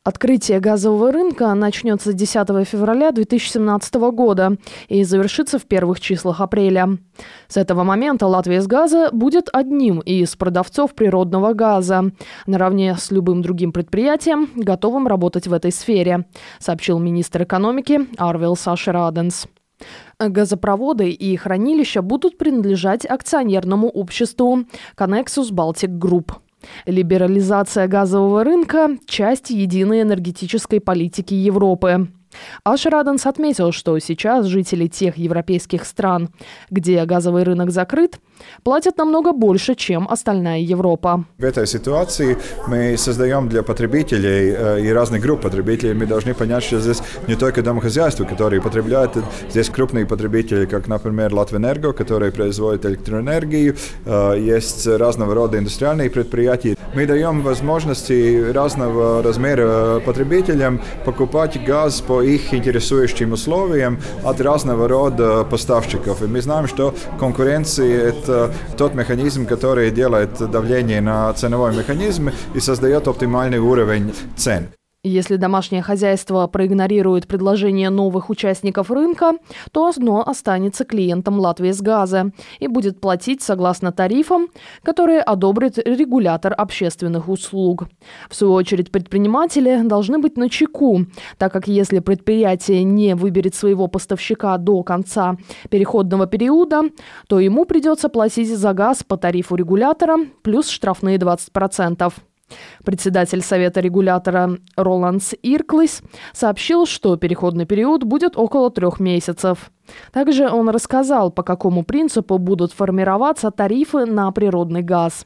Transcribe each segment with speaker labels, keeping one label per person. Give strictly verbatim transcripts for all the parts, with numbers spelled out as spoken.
Speaker 1: Открытие газового рынка начнется десятого февраля две тысячи семнадцатого года и завершится в первых числах апреля. С этого момента «Латвийсгаз» будет одним из продавцов природного газа, наравне с любым другим предприятием, готовым работать в этой сфере, сообщил министр экономики Арвилс Ашерādens. Газопроводы и хранилища будут принадлежать акционерному обществу Connexus Baltic Group. Либерализация газового рынка – часть единой энергетической политики Европы. Ашерādens отметил, что сейчас жители тех европейских стран, где газовый рынок закрыт, платят намного больше, чем остальная Европа.
Speaker 2: В этой ситуации мы создаем для потребителей и разных групп потребителей. Мы должны понять, что здесь не только домохозяйства, которые потребляют, здесь крупные потребители, как, например, Латвэнерго, которые производят электроэнергию, есть разного рода индустриальные предприятия. Мы даем возможности разного размера потребителям покупать газ по их интересующим условиям от разного рода поставщиков. И мы знаем, что конкуренция – это тот механизм, который делает давление на ценовой механизм и создает оптимальный уровень цен.
Speaker 1: Если домашнее хозяйство проигнорирует предложение новых участников рынка, то оно останется клиентом «Латвийсгаза» и будет платить согласно тарифам, которые одобрит регулятор общественных услуг. В свою очередь, предприниматели должны быть начеку, так как если предприятие не выберет своего поставщика до конца переходного периода, то ему придется платить за газ по тарифу регулятора плюс штрафные двадцать процентов. Председатель Совета регулятора Роландс Ирклис сообщил, что переходный период будет около трех месяцев. Также он рассказал, по какому принципу будут формироваться тарифы на природный газ.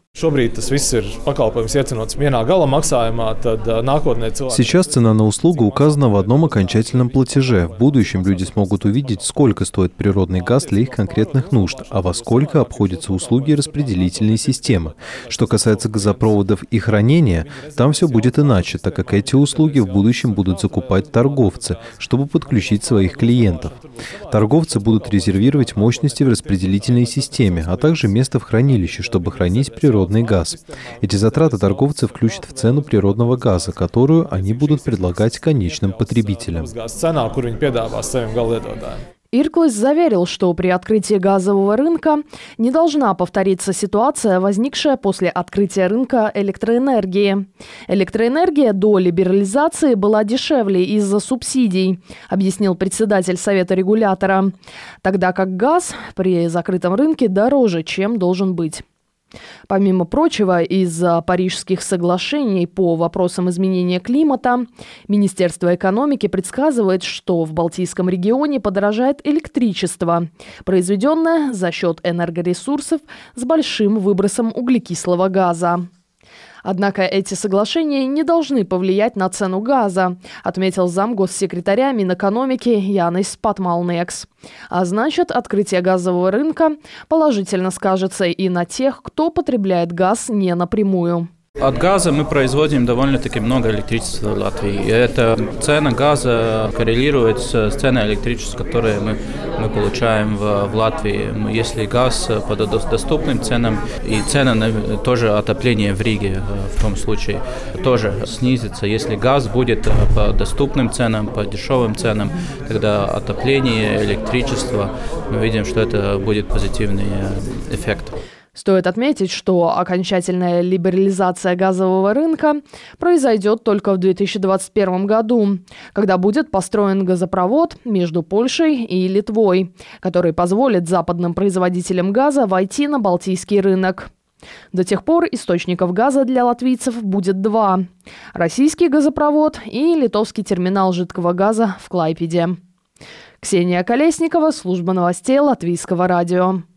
Speaker 3: Сейчас цена на услугу указана в одном окончательном платеже. В будущем люди смогут увидеть, сколько стоит природный газ для их конкретных нужд, а во сколько обходятся услуги распределительной системы. Что касается газопроводов и хранения, там все будет иначе, так как эти услуги в будущем будут закупать торговцы, чтобы подключить своих клиентов. Торговцы будут резервировать мощности в распределительной системе, а также место в хранилище, чтобы хранить природный газ. Эти затраты торговцы включат в цену природного газа, которую они будут предлагать конечным потребителям.
Speaker 1: Ирклис заверил, что при открытии газового рынка не должна повториться ситуация, возникшая после открытия рынка электроэнергии. Электроэнергия до либерализации была дешевле из-за субсидий, объяснил председатель Совета регулятора, тогда как газ при закрытом рынке дороже, чем должен быть. Помимо прочего, из-за Парижских соглашений по вопросам изменения климата, Министерство экономики предсказывает, что в Балтийском регионе подорожает электричество, произведенное за счет энергоресурсов с большим выбросом углекислого газа. Однако эти соглашения не должны повлиять на цену газа, отметил замгоссекретаря Минэкономики Янис Патмалнекс. А значит, открытие газового рынка положительно скажется и на тех, кто потребляет газ не напрямую.
Speaker 4: От газа мы производим довольно-таки много электричества в Латвии. И эта цена газа коррелирует с ценой электричества, которую мы, мы получаем в, в Латвии. Если газ по доступным ценам и цена на тоже отопление в Риге в том случае тоже снизится. Если газ будет по доступным ценам, по дешевым ценам, тогда отопление, электричество, мы видим, что это будет позитивный эффект.
Speaker 1: Стоит отметить, что окончательная либерализация газового рынка произойдет только в две тысячи двадцать первом году, когда будет построен газопровод между Польшей и Литвой, который позволит западным производителям газа войти на балтийский рынок. До тех пор источников газа для латвийцев будет два – российский газопровод и литовский терминал жидкого газа в Клайпеде. Ксения Колесникова, служба новостей Латвийского радио.